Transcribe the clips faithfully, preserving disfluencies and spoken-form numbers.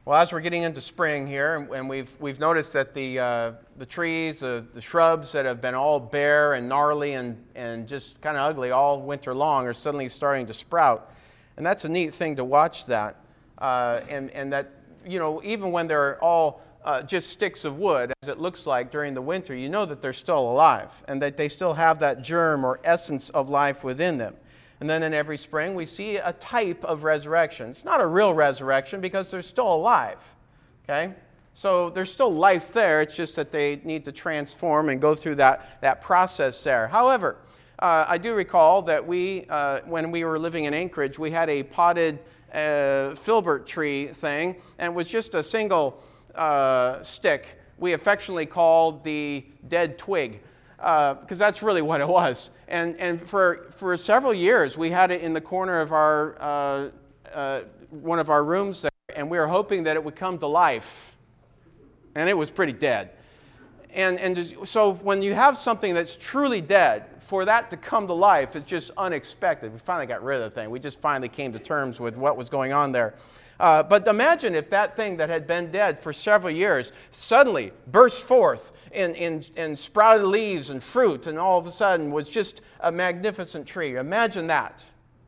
Well, as we're getting into spring here, and, and we've we've noticed that the uh, the trees, uh, the shrubs that have been all bare and gnarly and, and just kind of ugly all winter long are suddenly starting to sprout, and that's a neat thing to watch that. Uh, and and that you know even when they're all uh, just sticks of wood, as it looks like during the winter, you know that they're still alive and that they still have that germ or essence of life within them. And then in every spring, we see a type of resurrection. It's not a real resurrection because they're still alive, okay? So there's still life there. It's just that they need to transform and go through that, that process there. However, uh, I do recall that we, uh, when we were living in Anchorage, we had a potted uh, filbert tree thing, and it was just a single uh, stick we affectionately called the dead twig. Because uh, that's really what it was. And and for for several years, we had it in the corner of our uh, uh, one of our rooms there, and we were hoping that it would come to life. And it was pretty dead. And and just, so when you have something that's truly dead, for that to come to life is just unexpected. We finally got rid of the thing. We just finally came to terms with what was going on there. Uh, but imagine if that thing that had been dead for several years suddenly burst forth in, in, in sprouted leaves and fruit, and all of a sudden was just a magnificent tree. Imagine that.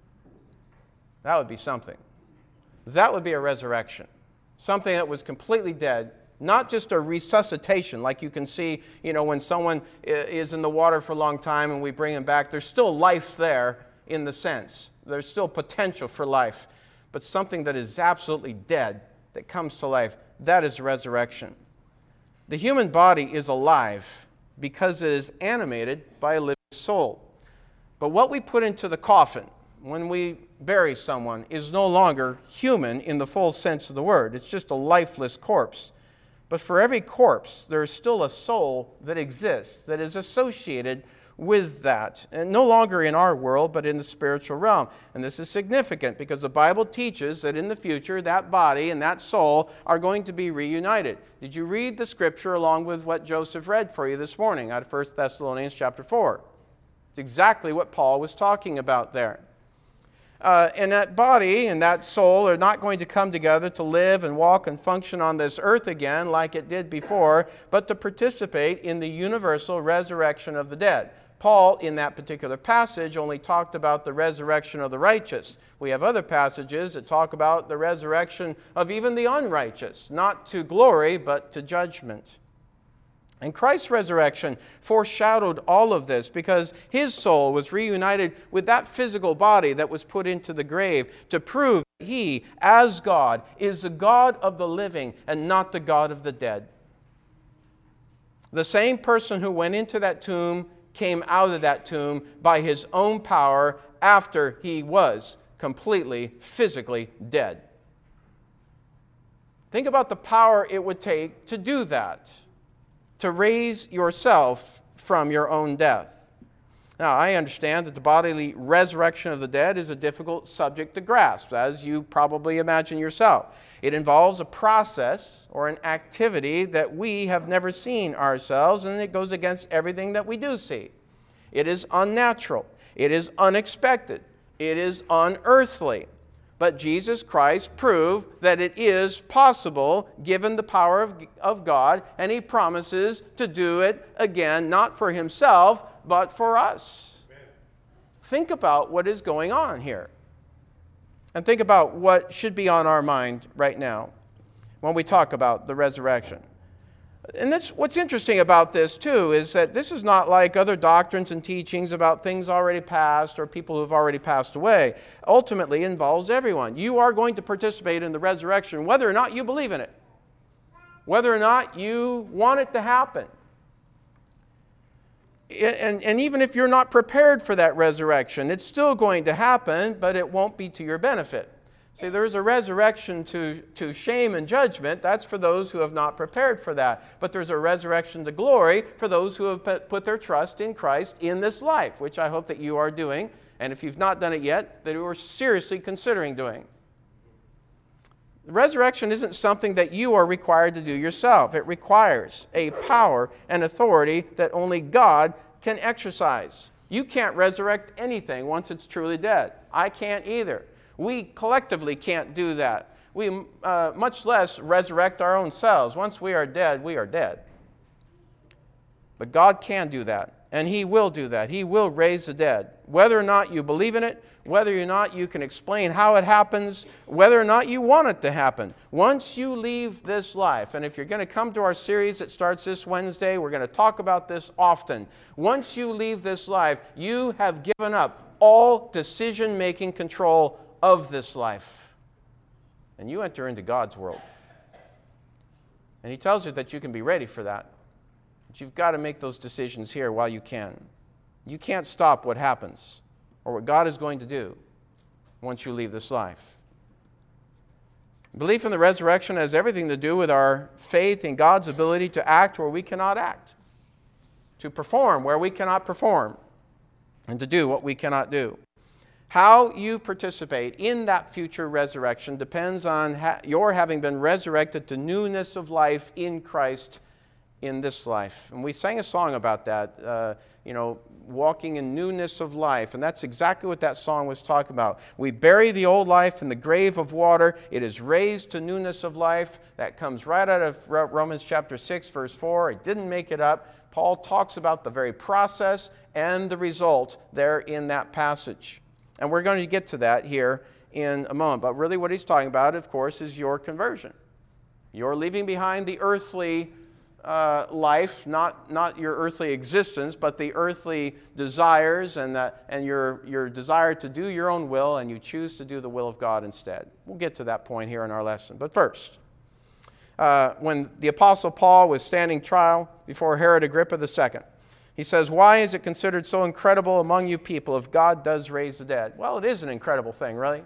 That would be something. That would be a resurrection. Something that was completely dead, not just a resuscitation like you can see, you know, when someone is in the water for a long time and we bring them back. There's still life there in the sense. There's still potential for life. But something that is absolutely dead, that comes to life, that is resurrection. The human body is alive because it is animated by a living soul. But what we put into the coffin when we bury someone is no longer human in the full sense of the word. It's just a lifeless corpse. But for every corpse, there is still a soul that exists, that is associated with that, and no longer in our world, but in the spiritual realm. And this is significant because the Bible teaches that in the future, that body and that soul are going to be reunited. Did you read the scripture along with what Joseph read for you this morning out of First Thessalonians chapter four? It's exactly what Paul was talking about there. Uh, and that body and that soul are not going to come together to live and walk and function on this earth again like it did before, but to participate in the universal resurrection of the dead. Paul, in that particular passage, only talked about the resurrection of the righteous. We have other passages that talk about the resurrection of even the unrighteous, not to glory, but to judgment. And Christ's resurrection foreshadowed all of this because his soul was reunited with that physical body that was put into the grave to prove that he, as God, is the God of the living and not the God of the dead. The same person who went into that tomb came out of that tomb by his own power after he was completely, physically dead. Think about the power it would take to do that, to raise yourself from your own death. Now, I understand that the bodily resurrection of the dead is a difficult subject to grasp, as you probably imagine yourself. It involves a process or an activity that we have never seen ourselves, and it goes against everything that we do see. It is unnatural. It is unexpected. It is unearthly. But Jesus Christ proved that it is possible given the power of, of God, and he promises to do it again, not for himself, but for us. Amen. Think about what is going on here. And think about what should be on our mind right now when we talk about the resurrection. And that's what's interesting about this, too, is that this is not like other doctrines and teachings about things already past or people who have already passed away. Ultimately, it involves everyone. You are going to participate in the resurrection whether or not you believe in it, whether or not you want it to happen. And, and even if you're not prepared for that resurrection, it's still going to happen, but it won't be to your benefit. See, there's a resurrection to, to shame and judgment. That's for those who have not prepared for that. But there's a resurrection to glory for those who have put their trust in Christ in this life, which I hope that you are doing. And if you've not done it yet, that you are seriously considering doing. The resurrection isn't something that you are required to do yourself. It requires a power and authority that only God can exercise. You can't resurrect anything once it's truly dead. I can't either. We collectively can't do that. we uh, much less resurrect our own selves. Once we are dead, we are dead. But God can do that, and He will do that. He will raise the dead. Whether or not you believe in it, whether or not you can explain how it happens, whether or not you want it to happen. Once you leave this life, and if you're going to come to our series that starts this Wednesday, we're going to talk about this often. Once you leave this life, you have given up all decision-making control of this life. And you enter into God's world. And He tells you that you can be ready for that. But you've got to make those decisions here while you can. You can't stop what happens or what God is going to do once you leave this life. Belief in the resurrection has everything to do with our faith in God's ability to act where we cannot act, to perform where we cannot perform, and to do what we cannot do. How you participate in that future resurrection depends on ha- your having been resurrected to newness of life in Christ in this life. And we sang a song about that, uh, you know, walking in newness of life. And that's exactly what that song was talking about. We bury the old life in the grave of water. It is raised to newness of life. That comes right out of Romans chapter six, verse four. It didn't make it up. Paul talks about the very process and the result there in that passage. And we're going to get to that here in a moment. But really what he's talking about, of course, is your conversion. You're leaving behind the earthly uh, life, not, not your earthly existence, but the earthly desires and, the, and your, your desire to do your own will, and you choose to do the will of God instead. We'll get to that point here in our lesson. But first, uh, when the Apostle Paul was standing trial before Herod Agrippa the Second, he says, "Why is it considered so incredible among you people if God does raise the dead?" Well, it is an incredible thing, really.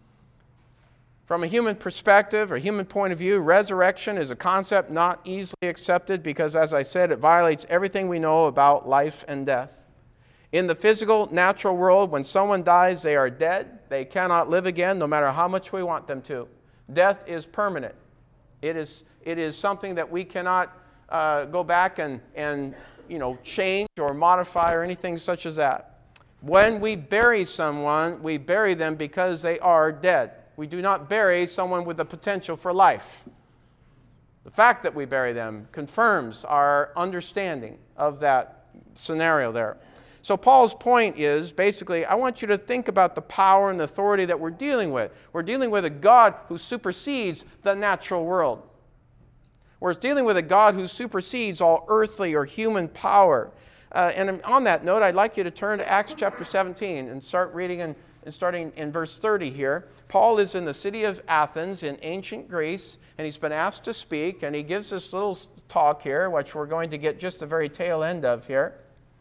From a human perspective or human point of view, resurrection is a concept not easily accepted because, as I said, it violates everything we know about life and death. In the physical, natural world, when someone dies, they are dead. They cannot live again, no matter how much we want them to. Death is permanent. It is, it is something that we cannot uh, go back and, and you know, change or modify or anything such as that. When we bury someone, we bury them because they are dead. We do not bury someone with the potential for life. The fact that we bury them confirms our understanding of that scenario there. So Paul's point is, basically, I want you to think about the power and the authority that we're dealing with. We're dealing with a God who supersedes the natural world. We're dealing with a God who supersedes all earthly or human power. Uh, and on that note, I'd like you to turn to Acts chapter seventeen and start reading in, and starting in verse thirty here. Paul is in the city of Athens in ancient Greece, and he's been asked to speak, and he gives this little talk here, which we're going to get just the very tail end of here.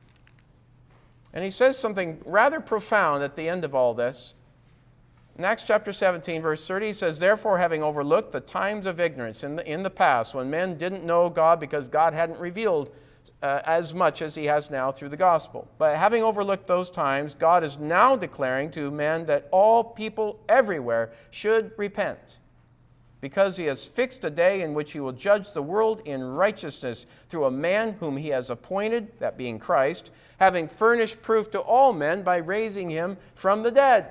And he says something rather profound at the end of all this. In Acts chapter seventeen, verse thirty, he says, "Therefore, having overlooked the times of ignorance in the, in the past, when men didn't know God because God hadn't revealed uh, as much as He has now through the gospel. But having overlooked those times, God is now declaring to men that all people everywhere should repent, because He has fixed a day in which He will judge the world in righteousness through a man whom He has appointed, that being Christ, having furnished proof to all men by raising Him from the dead."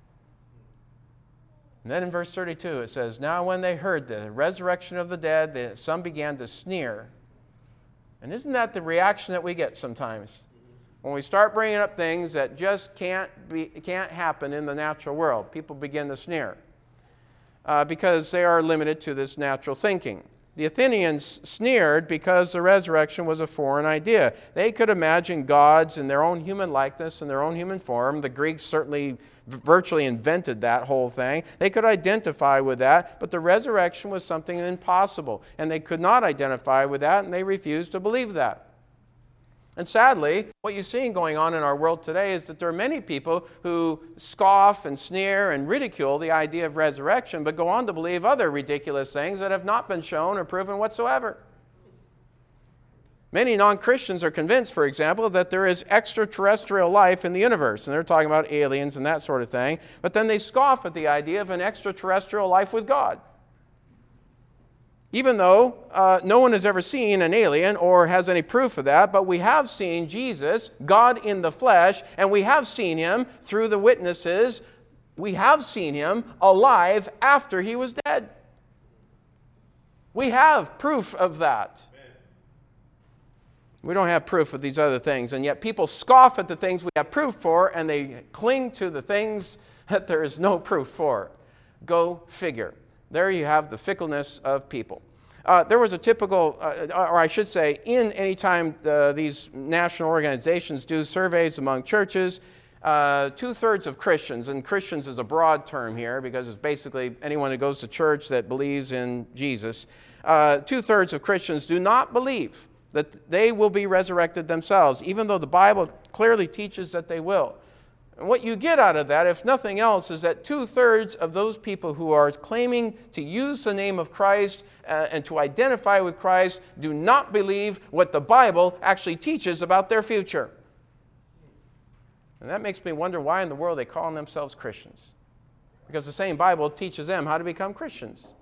And then in verse thirty-two it says, "Now when they heard the resurrection of the dead, some began to sneer." And isn't that the reaction that we get sometimes? When we start bringing up things that just can't be, can't happen in the natural world, people begin to sneer uh, because they are limited to this natural thinking. The Athenians sneered because the resurrection was a foreign idea. They could imagine gods in their own human likeness, in their own human form. The Greeks certainly virtually invented that whole thing. They could identify with that, but the resurrection was something impossible, and they could not identify with that, and they refused to believe that. And sadly, what you're seeing going on in our world today is that there are many people who scoff and sneer and ridicule the idea of resurrection, but go on to believe other ridiculous things that have not been shown or proven whatsoever. Many non-Christians are convinced, for example, that there is extraterrestrial life in the universe, and they're talking about aliens and that sort of thing, but then they scoff at the idea of an extraterrestrial life with God. Even though uh, no one has ever seen an alien or has any proof of that, but we have seen Jesus, God in the flesh, and we have seen Him through the witnesses we have seen him alive after he was dead. We have proof of that. We don't have proof of these other things, and yet people scoff at the things we have proof for, and they cling to the things that there is no proof for. Go figure. There you have the fickleness of people. Uh, there was a typical, uh, or I should say, in any time uh, these national organizations do surveys among churches, uh, two-thirds of Christians, and Christians is a broad term here because it's basically anyone who goes to church that believes in Jesus, uh, two-thirds of Christians do not believe that they will be resurrected themselves, even though the Bible clearly teaches that they will. And what you get out of that, if nothing else, is that two-thirds of those people who are claiming to use the name of Christ uh, and to identify with Christ do not believe what the Bible actually teaches about their future. And that makes me wonder why in the world they call themselves Christians. Because the same Bible teaches them how to become Christians.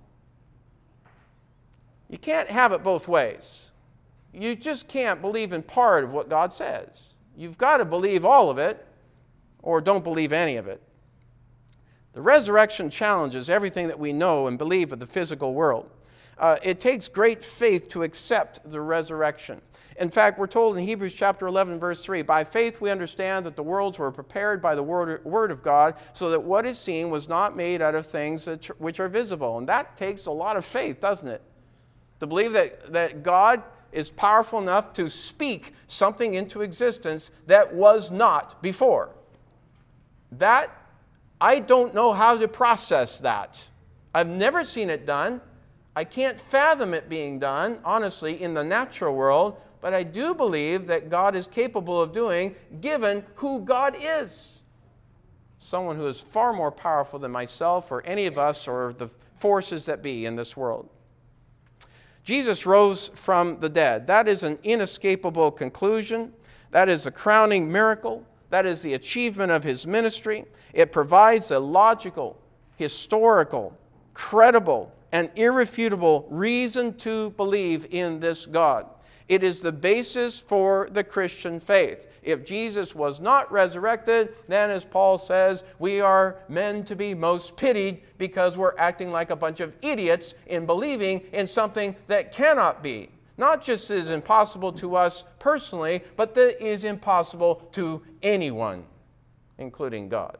You can't have it both ways. You just can't believe in part of what God says. You've got to believe all of it, or don't believe any of it. The resurrection challenges everything that we know and believe of the physical world. Uh, it takes great faith to accept the resurrection. In fact, we're told in Hebrews chapter eleven, verse three, by faith we understand that the worlds were prepared by the word, word of God, so that what is seen was not made out of things that, which are visible. And that takes a lot of faith, doesn't it? To believe that, that God is powerful enough to speak something into existence that was not before. That, I don't know how to process that. I've never seen it done. I can't fathom it being done, honestly, in the natural world, but I do believe that God is capable of doing, given who God is. Someone who is far more powerful than myself or any of us or the forces that be in this world. Jesus rose from the dead. That is an inescapable conclusion. That is a crowning miracle. That is the achievement of his ministry. It provides a logical, historical, credible, and irrefutable reason to believe in this God. It is the basis for the Christian faith. If Jesus was not resurrected, then, as Paul says, we are men to be most pitied because we're acting like a bunch of idiots in believing in something that cannot be. Not just is impossible to us personally, but that is impossible to anyone, including God.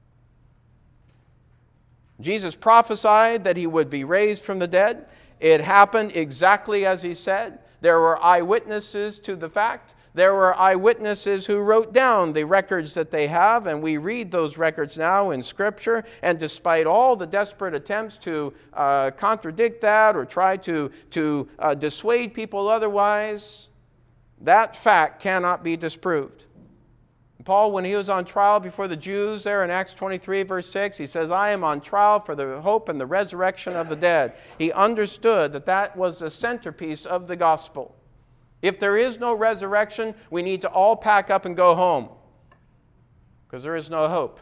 Jesus prophesied that he would be raised from the dead. It happened exactly as he said. There were eyewitnesses to the fact. There were eyewitnesses who wrote down the records that they have, and we read those records now in Scripture. And despite all the desperate attempts to uh, contradict that or try to, to uh, dissuade people otherwise, that fact cannot be disproved. Paul, when he was on trial before the Jews there in Acts twenty-three, verse six, he says, I am on trial for the hope and the resurrection of the dead. He understood that that was the centerpiece of the gospel. If there is no resurrection, we need to all pack up and go home, because there is no hope.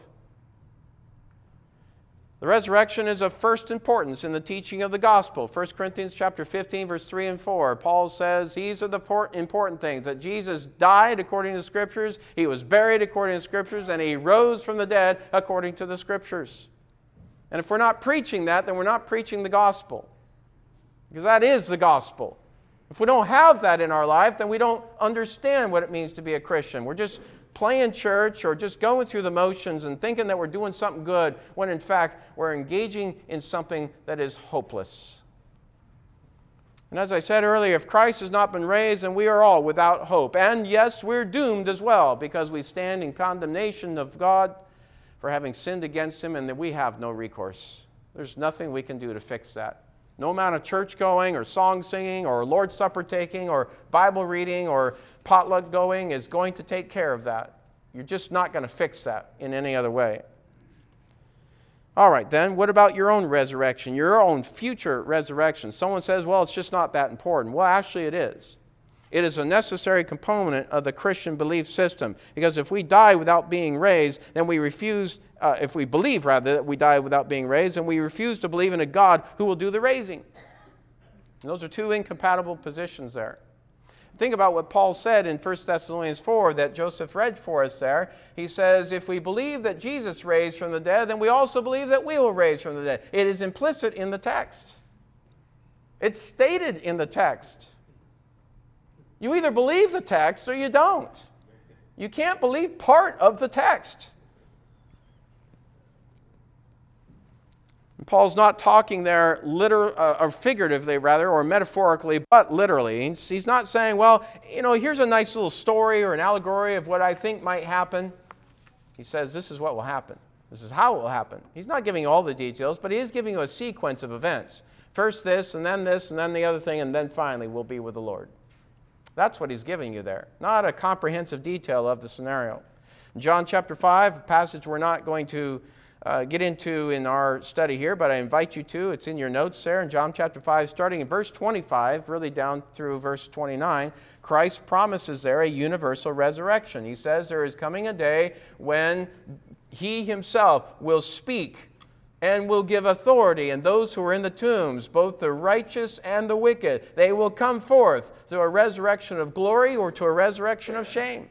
The resurrection is of first importance in the teaching of the gospel. First Corinthians chapter fifteen, verse three and four. Paul says these are the important things, that Jesus died according to the Scriptures, he was buried according to the Scriptures, and he rose from the dead according to the Scriptures. And if we're not preaching that, then we're not preaching the gospel, because that is the gospel. If we don't have that in our life, then we don't understand what it means to be a Christian. We're just playing church or just going through the motions and thinking that we're doing something good, when in fact we're engaging in something that is hopeless. And as I said earlier, if Christ has not been raised, then we are all without hope. And yes, we're doomed as well, because we stand in condemnation of God for having sinned against him, and that we have no recourse. There's nothing we can do to fix that. No amount of church going or song singing or Lord's Supper taking or Bible reading or potluck going is going to take care of that. You're just not going to fix that in any other way. All right, then, what about your own resurrection, your own future resurrection? Someone says, well, it's just not that important. Well, actually it is. It is a necessary component of the Christian belief system, because if we die without being raised, then we refuse, uh, if we believe, rather, that we die without being raised, then we refuse to believe in a God who will do the raising. And those are two incompatible positions there. Think about what Paul said in First Thessalonians four that Joseph read for us there. He says, if we believe that Jesus raised from the dead, then we also believe that we will raise from the dead. It is implicit in the text. It's stated in the text. You either believe the text or you don't. You can't believe part of the text. Paul's not talking there liter- uh, or figuratively, rather, or metaphorically, but literally. He's, he's not saying, well, you know, here's a nice little story or an allegory of what I think might happen. He says, this is what will happen. This is how it will happen. He's not giving you all the details, but he is giving you a sequence of events. First this, and then this, and then the other thing, and then finally we'll be with the Lord. That's what he's giving you there, not a comprehensive detail of the scenario. In John chapter five, a passage we're not going to uh, get into in our study here, but I invite you to. It's in your notes there in John chapter five, starting in verse twenty-five, really down through verse twenty-nine. Christ promises there a universal resurrection. He says there is coming a day when he himself will speak and will give authority, and those who are in the tombs, both the righteous and the wicked, they will come forth to a resurrection of glory or to a resurrection of shame.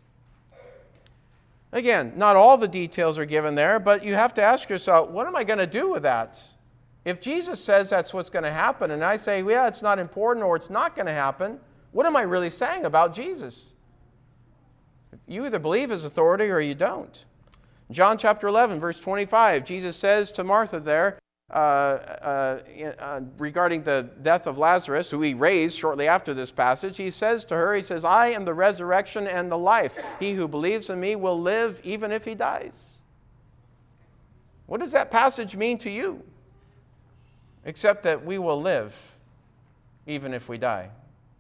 Again, not all the details are given there, but you have to ask yourself, what am I going to do with that? If Jesus says that's what's going to happen, and I say, well, yeah, it's not important or it's not going to happen, what am I really saying about Jesus? You either believe his authority or you don't. John chapter eleven, verse twenty-five, Jesus says to Martha there, uh, uh, uh, regarding the death of Lazarus, who he raised shortly after this passage, he says to her, he says, I am the resurrection and the life. He who believes in me will live even if he dies. What does that passage mean to you? Except that we will live even if we die.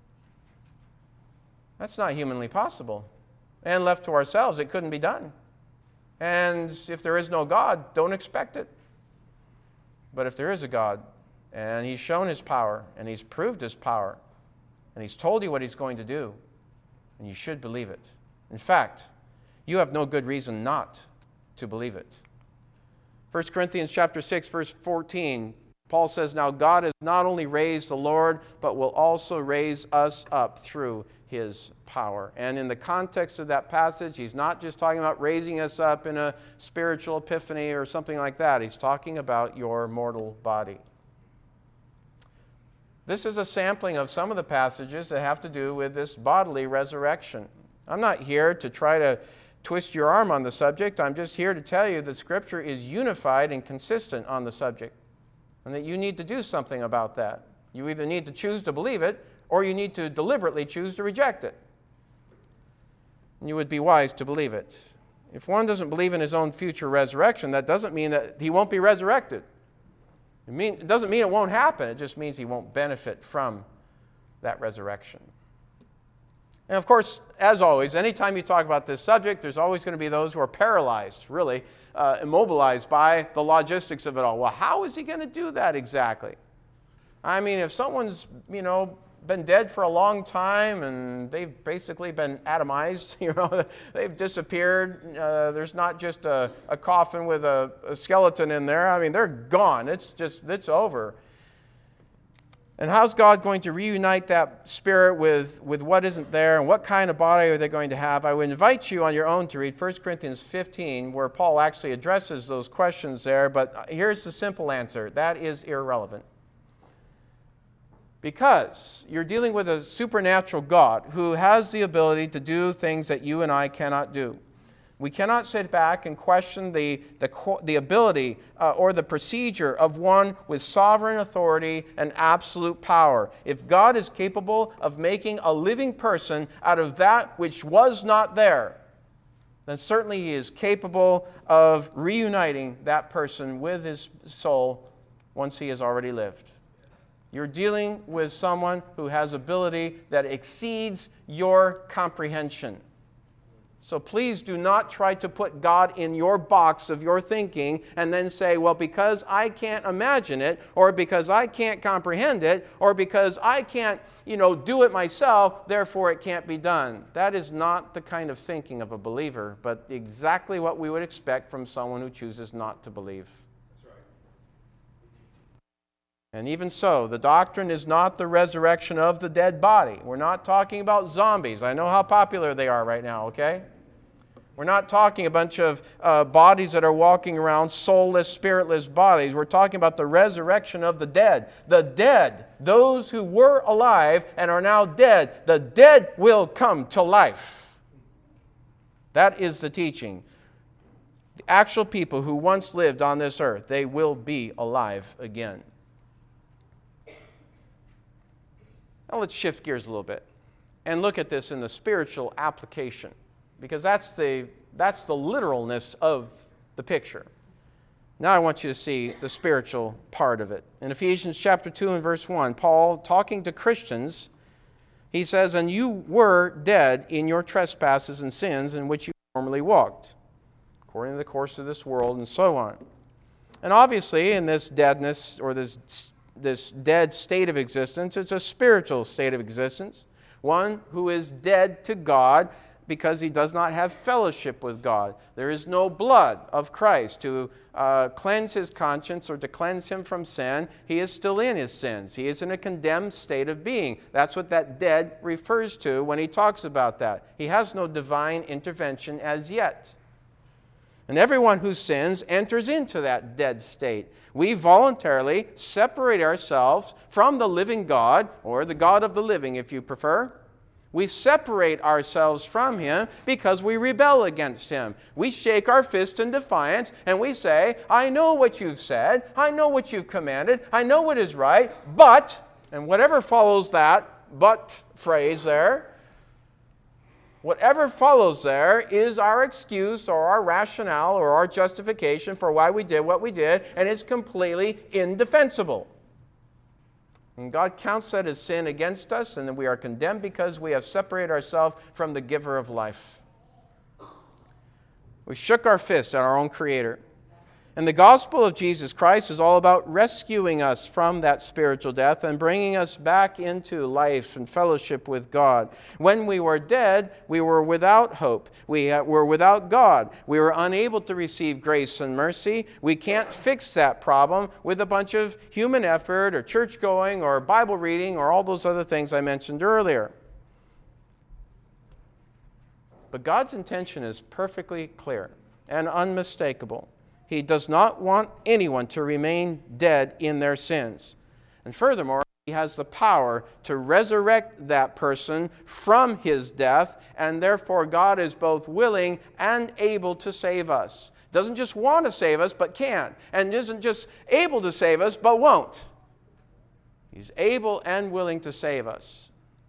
That's not humanly possible. And left to ourselves, it couldn't be done. And if there is no God, don't expect it. But if there is a God, and he's shown his power, and he's proved his power, and he's told you what he's going to do, and you should believe it. In fact, you have no good reason not to believe it. First Corinthians chapter six, verse fourteen, Paul says, now God has not only raised the Lord, but will also raise us up through his power. And in the context of that passage, he's not just talking about raising us up in a spiritual epiphany or something like that. He's talking about your mortal body. This is a sampling of some of the passages that have to do with this bodily resurrection. I'm not here to try to twist your arm on the subject. I'm just here to tell you that Scripture is unified and consistent on the subject, and that you need to do something about that. You either need to choose to believe it, or you need to deliberately choose to reject it. And you would be wise to believe it. If one doesn't believe in his own future resurrection, that doesn't mean that he won't be resurrected. It, mean, it doesn't mean it won't happen. It just means he won't benefit from that resurrection. And of course, as always, anytime you talk about this subject, there's always going to be those who are paralyzed, really, uh, immobilized by the logistics of it all. Well, how is he going to do that exactly? I mean, if someone's, you know, been dead for a long time and they've basically been atomized, you know, they've disappeared. Uh, there's not just a, a coffin with a, a skeleton in there. I mean, they're gone. It's just, it's over. And how's God going to reunite that spirit with, with what isn't there, and what kind of body are they going to have? I would invite you on your own to read First Corinthians fifteen, where Paul actually addresses those questions there, but here's the simple answer. That is irrelevant. Because you're dealing with a supernatural God who has the ability to do things that you and I cannot do. We cannot sit back and question the, the, the ability uh, or the procedure of one with sovereign authority and absolute power. If God is capable of making a living person out of that which was not there, then certainly he is capable of reuniting that person with his soul once he has already lived. You're dealing with someone who has ability that exceeds your comprehension. So please do not try to put God in your box of your thinking and then say, well, because I can't imagine it, or because I can't comprehend it, or because I can't, you know, do it myself, therefore it can't be done. That is not the kind of thinking of a believer, but exactly what we would expect from someone who chooses not to believe. And even so, the doctrine is not the resurrection of the dead body. We're not talking about zombies. I know how popular they are right now, okay? We're not talking a bunch of uh, bodies that are walking around, soulless, spiritless bodies. We're talking about the resurrection of the dead. The dead, those who were alive and are now dead, the dead will come to life. That is the teaching. The actual people who once lived on this earth, they will be alive again. Now let's shift gears a little bit and look at this in the spiritual application, because that's the, that's the literalness of the picture. Now I want you to see the spiritual part of it. In Ephesians chapter two and verse one, Paul, talking to Christians, he says, "And you were dead in your trespasses and sins in which you formerly walked, according to the course of this world," and so on. And obviously in this deadness, or this this dead state of existence, it's a spiritual state of existence. One who is dead to God because he does not have fellowship with God. There is no blood of Christ to uh, cleanse his conscience or to cleanse him from sin. He is still in his sins. He is in a condemned state of being. That's what that dead refers to when he talks about that. He has no divine intervention as yet. And everyone who sins enters into that dead state. We voluntarily separate ourselves from the living God, or the God of the living if you prefer. We separate ourselves from him because we rebel against him. We shake our fist in defiance and we say, "I know what you've said, I know what you've commanded, I know what is right, but," and whatever follows that "but" phrase there, whatever follows there is our excuse or our rationale or our justification for why we did what we did, and it's completely indefensible. And God counts that as sin against us, and then we are condemned because we have separated ourselves from the giver of life. We shook our fist at our own Creator. And the gospel of Jesus Christ is all about rescuing us from that spiritual death and bringing us back into life and fellowship with God. When we were dead, we were without hope. We were without God. We were unable to receive grace and mercy. We can't fix that problem with a bunch of human effort or church going or Bible reading or all those other things I mentioned earlier. But God's intention is perfectly clear and unmistakable. He does not want anyone to remain dead in their sins. And furthermore, he has the power to resurrect that person from his death, and therefore God is both willing and able to save us. Doesn't just want to save us, but can. And isn't just able to save us, but won't. He's able and willing to save us.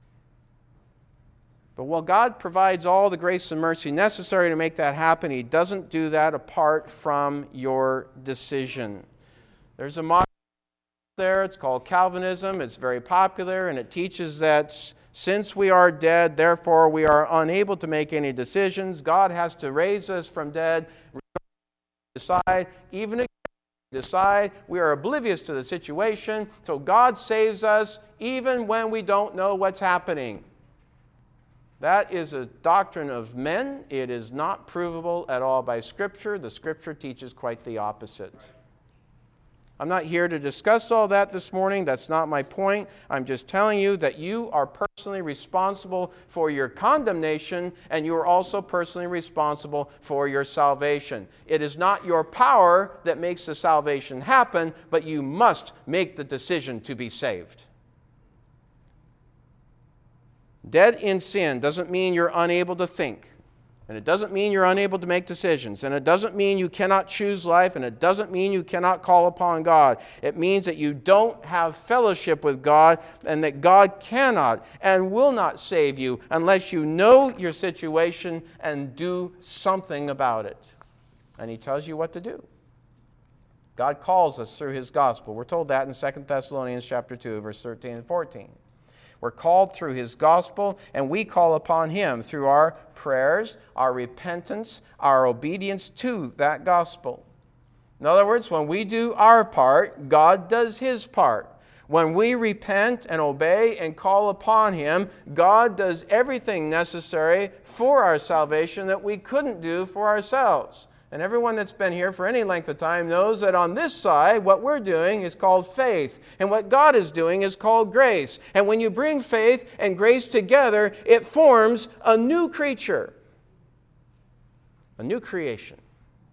But while God provides all the grace and mercy necessary to make that happen, he doesn't do that apart from your decision. There's a modern there, it's called Calvinism. It's very popular, and it teaches that since we are dead, therefore we are unable to make any decisions. God has to raise us from dead, decide, even decide. We are oblivious to the situation, so God saves us even when we don't know what's happening. That is a doctrine of men. It is not provable at all by Scripture. The Scripture teaches quite the opposite. I'm not here to discuss all that this morning. That's not my point. I'm just telling you that you are personally responsible for your condemnation, and you are also personally responsible for your salvation. It is not your power that makes the salvation happen, but you must make the decision to be saved. Dead in sin doesn't mean you're unable to think. And it doesn't mean you're unable to make decisions. And it doesn't mean you cannot choose life. And it doesn't mean you cannot call upon God. It means that you don't have fellowship with God, and that God cannot and will not save you unless you know your situation and do something about it. And he tells you what to do. God calls us through his gospel. We're told that in Second Thessalonians chapter two, verse thirteen and fourteen. We're called through his gospel, and we call upon him through our prayers, our repentance, our obedience to that gospel. In other words, when we do our part, God does his part. When we repent and obey and call upon him, God does everything necessary for our salvation that we couldn't do for ourselves. And everyone that's been here for any length of time knows that on this side, what we're doing is called faith. And what God is doing is called grace. And when you bring faith and grace together, it forms a new creature. A new creation.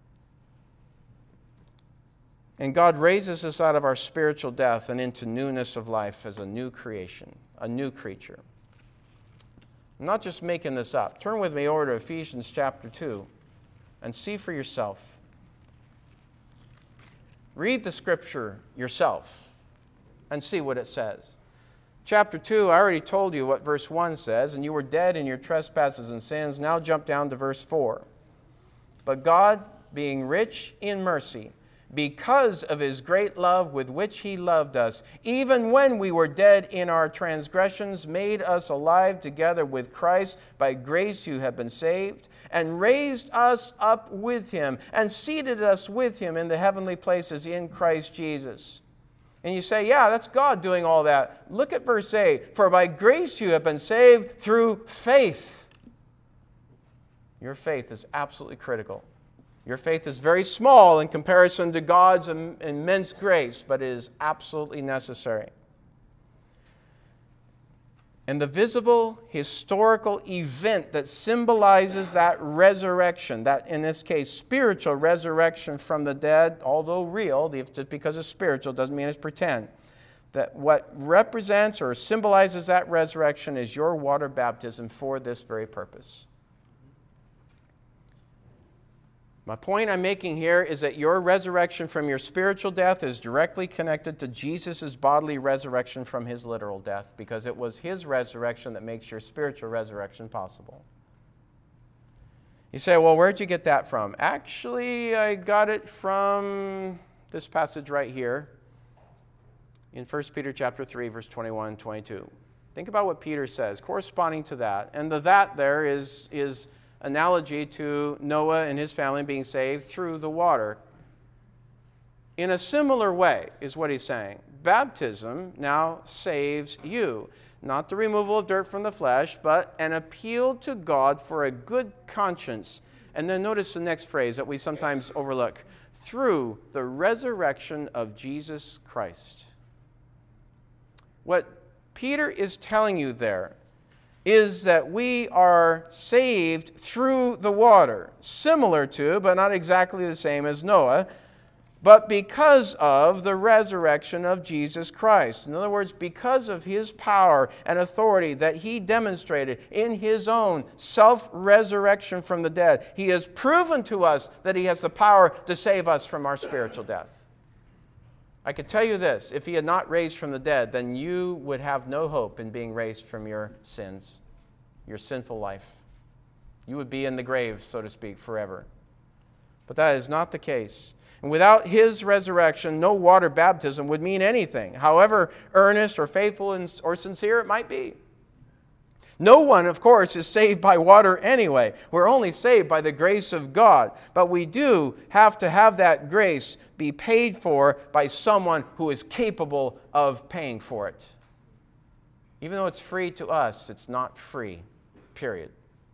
And God raises us out of our spiritual death and into newness of life as a new creation, a new creature. I'm not just making this up. Turn with me over to Ephesians chapter two. And see for yourself. Read the Scripture yourself and see what it says. Chapter two, I already told you what verse one says, and you were dead in your trespasses and sins. Now jump down to verse four. But God, being rich in mercy, because of His great love with which He loved us, even when we were dead in our transgressions, made us alive together with Christ. By grace you have been saved, and raised us up with Him, and seated us with Him in the heavenly places in Christ Jesus. And you say, yeah, that's God doing all that. Look at verse eight. For by grace you have been saved through faith. Your faith is absolutely critical. Your faith is very small in comparison to God's immense grace, but it is absolutely necessary. And the visible historical event that symbolizes that resurrection, that in this case spiritual resurrection from the dead, although real, just because it's spiritual doesn't mean it's pretend, that what represents or symbolizes that resurrection is your water baptism for this very purpose. My point I'm making here is that your resurrection from your spiritual death is directly connected to Jesus' bodily resurrection from His literal death, because it was His resurrection that makes your spiritual resurrection possible. You say, well, where'd you get that from? Actually, I got it from this passage right here in First Peter chapter three, verse twenty-one and twenty-two. Think about what Peter says, corresponding to that. And the that there is is analogy to Noah and his family being saved through the water. In a similar way is what he's saying. Baptism now saves you. Not the removal of dirt from the flesh, but an appeal to God for a good conscience. And then notice the next phrase that we sometimes overlook. Through the resurrection of Jesus Christ. What Peter is telling you there is that we are saved through the water, similar to, but not exactly the same as Noah, but because of the resurrection of Jesus Christ. In other words, because of His power and authority that He demonstrated in His own self-resurrection from the dead, He has proven to us that He has the power to save us from our spiritual death. I could tell you this, if He had not raised from the dead, then you would have no hope in being raised from your sins, your sinful life. You would be in the grave, so to speak, forever. But that is not the case. And without His resurrection, no water baptism would mean anything, however earnest or faithful or sincere it might be. No one, of course, is saved by water anyway. We're only saved by the grace of God. But we do have to have that grace be paid for by someone who is capable of paying for it. Even though it's free to us, it's not free, period.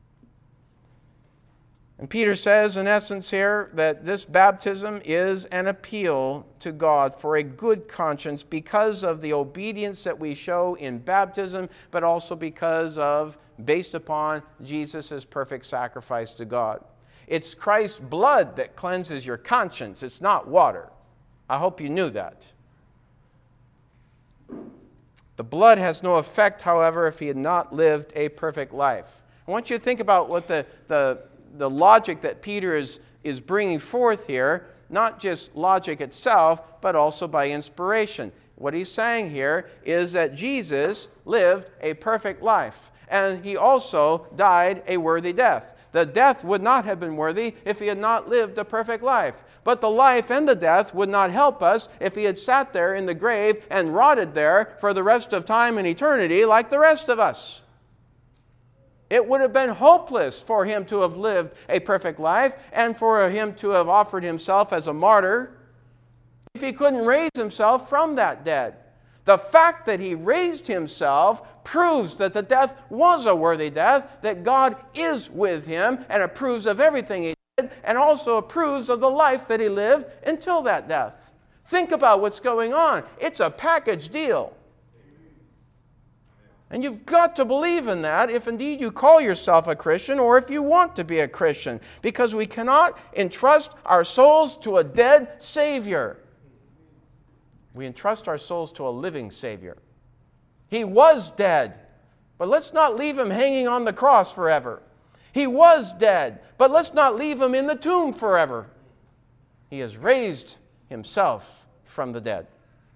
And Peter says, in essence here, that this baptism is an appeal to God for a good conscience because of the obedience that we show in baptism, but also because of, based upon Jesus' perfect sacrifice to God. It's Christ's blood that cleanses your conscience. It's not water. I hope you knew that. The blood has no effect, however, if he had not lived a perfect life. I want you to think about what the, the the logic that Peter is, is bringing forth here, not just logic itself, but also by inspiration. What he's saying here is that Jesus lived a perfect life, and He also died a worthy death. The death would not have been worthy if He had not lived a perfect life. But the life and the death would not help us if He had sat there in the grave and rotted there for the rest of time and eternity like the rest of us. It would have been hopeless for Him to have lived a perfect life and for Him to have offered Himself as a martyr if He couldn't raise Himself from that dead. The fact that He raised Himself proves that the death was a worthy death, that God is with Him and approves of everything He did, and also approves of the life that he lived until that death. Think about what's going on. It's a package deal. And you've got to believe in that if indeed you call yourself a Christian or if you want to be a Christian, because we cannot entrust our souls to a dead Savior. We entrust our souls to a living Savior. He was dead, but let's not leave him hanging on the cross forever. He was dead, but let's not leave him in the tomb forever. He has raised himself from the dead.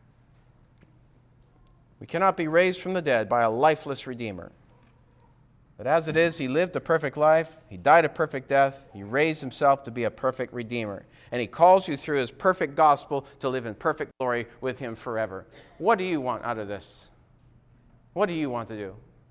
We cannot be raised from the dead by a lifeless Redeemer. But as it is, he lived a perfect life, he died a perfect death, he raised himself to be a perfect Redeemer. And he calls you through his perfect gospel to live in perfect glory with him forever. What do you want out of this? What do you want to do?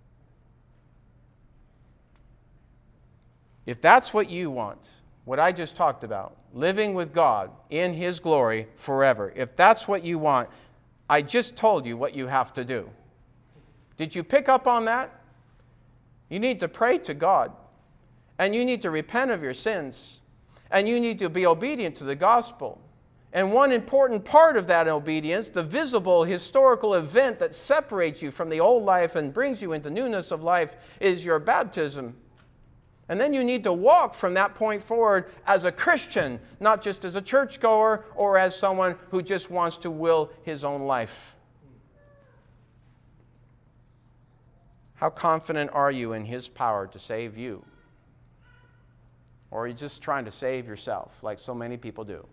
If that's what you want, what I just talked about, living with God in his glory forever, if that's what you want, I just told you what you have to do. Did you pick up on that? You need to pray to God, and you need to repent of your sins, and you need to be obedient to the gospel. And one important part of that obedience, the visible historical event that separates you from the old life and brings you into newness of life, is your baptism. And then you need to walk from that point forward as a Christian, not just as a churchgoer or as someone who just wants to will his own life. How confident are you in his power to save you? Or are you just trying to save yourself, like so many people do?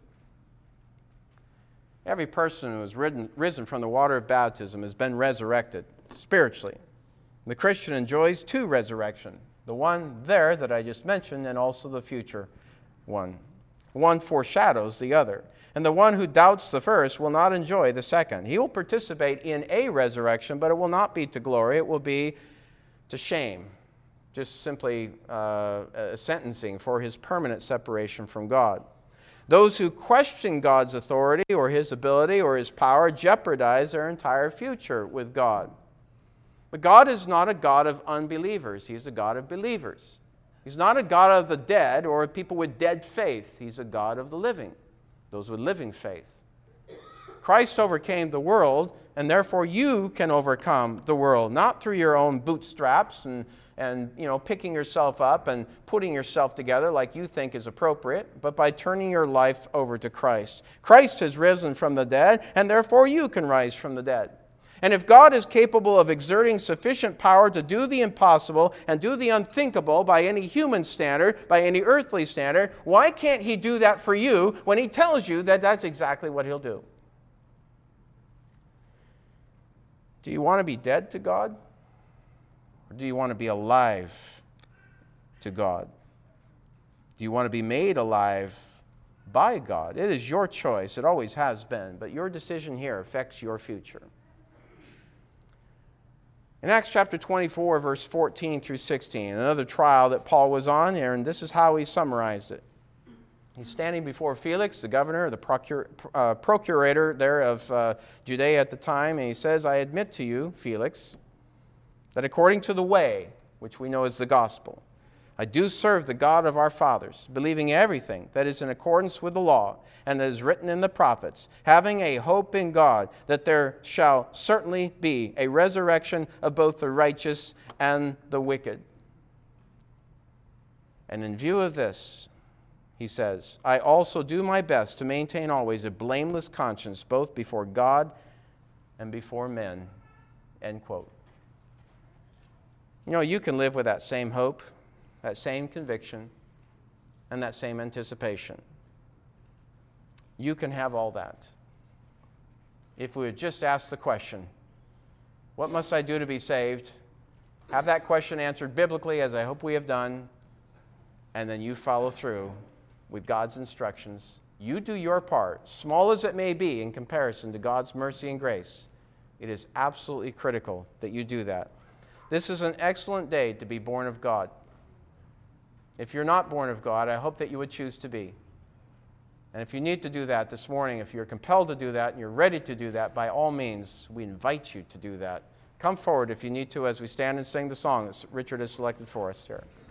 Every person who has risen, risen from the water of baptism has been resurrected spiritually. The Christian enjoys two resurrections. The one there that I just mentioned, and also the future one. One foreshadows the other. And the one who doubts the first will not enjoy the second. He will participate in a resurrection, but it will not be to glory. It will be to shame. Just simply uh, a sentencing for his permanent separation from God. Those who question God's authority or his ability or his power jeopardize their entire future with God. But God is not a God of unbelievers. He is a God of believers. He's not a God of the dead or people with dead faith. He's a God of the living, those with living faith. Christ overcame the world, and therefore you can overcome the world, not through your own bootstraps and, and you know, picking yourself up and putting yourself together like you think is appropriate, but by turning your life over to Christ. Christ has risen from the dead, and therefore you can rise from the dead. And if God is capable of exerting sufficient power to do the impossible and do the unthinkable by any human standard, by any earthly standard, why can't he do that for you when he tells you that that's exactly what he'll do? Do you want to be dead to God? Or do you want to be alive to God? Do you want to be made alive by God? It is your choice. It always has been. But your decision here affects your future. In Acts chapter twenty-four, verse fourteen through sixteen, another trial that Paul was on here, and this is how he summarized it. He's standing before Felix, the governor, the procur- uh, procurator there of uh, Judea at the time, and he says, I admit to you, Felix, that according to the way, which we know is the gospel, I do serve the God of our fathers, believing everything that is in accordance with the law and that is written in the prophets, having a hope in God that there shall certainly be a resurrection of both the righteous and the wicked. And in view of this, he says, I also do my best to maintain always a blameless conscience, both before God and before men. End quote. You know, you can live with that same hope, that same conviction, and that same anticipation. You can have all that. If we would just ask the question, what must I do to be saved? Have that question answered biblically, as I hope we have done, and then you follow through with God's instructions. You do your part, small as it may be in comparison to God's mercy and grace. It is absolutely critical that you do that. This is an excellent day to be born of God. If you're not born of God, I hope that you would choose to be. And if you need to do that this morning, if you're compelled to do that and you're ready to do that, by all means, we invite you to do that. Come forward if you need to as we stand and sing the song that Richard has selected for us here.